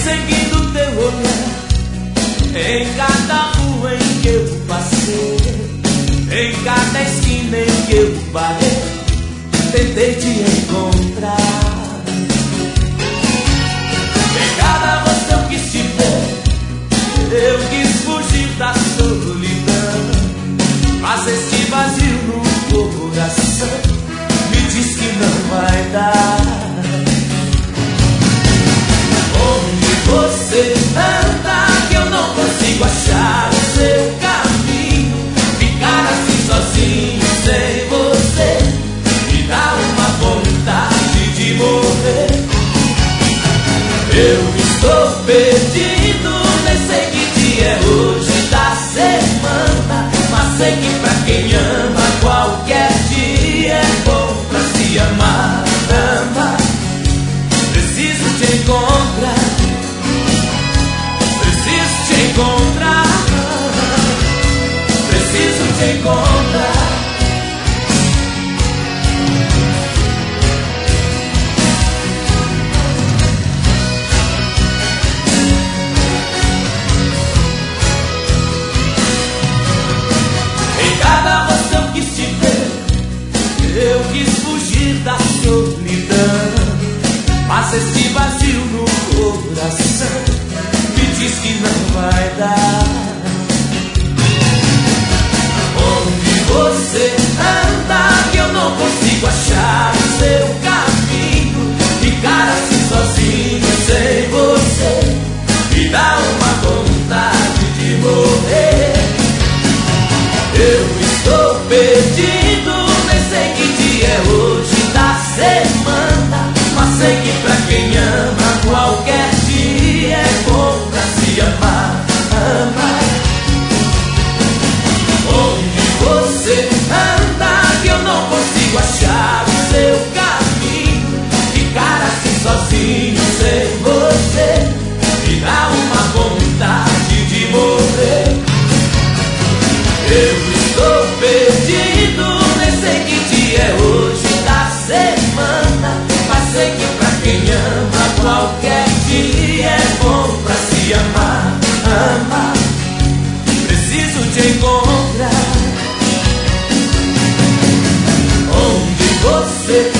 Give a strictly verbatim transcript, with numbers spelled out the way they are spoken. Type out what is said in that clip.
seguindo teu olhar, em cada rua em que eu passei, em cada esquina em que eu parei, tentei te encontrar. Em cada rosto eu quis te ver, eu quis fugir da solidão, mas este vazio no coração me diz que não vai dar. Onde você anda que eu não consigo achar o seu caminho, ficar assim sozinho sem você me dá uma vontade de morrer. Eu estou perdido, nem sei que dia é hoje da semana, mas sei que pra quem ama qualquer dia é bom pra se amar. Ama, preciso te encontrar, preciso te encontrar, preciso te encontrar. Eu quis fugir da solidão, mas este vazio no coração me diz que não vai dar. Onde você anda que eu não consigo achar o seu caminho, ficar assim sozinho sem você me dá uma vontade de morrer. Eu estou perdido, nem sei que dia é hoje da semana, mas sei que pra quem ama qualquer dia é bom pra se amar. Amar. Onde você anda que eu não consigo achar o seu caminho, ficar assim sozinho sem você me dá uma vontade de morrer. Eu estou perdido, nem sei que dia é hoje da semana, mas sei que pra quem ama qualquer dia é bom pra se amar. Amar, preciso te encontrar. Onde você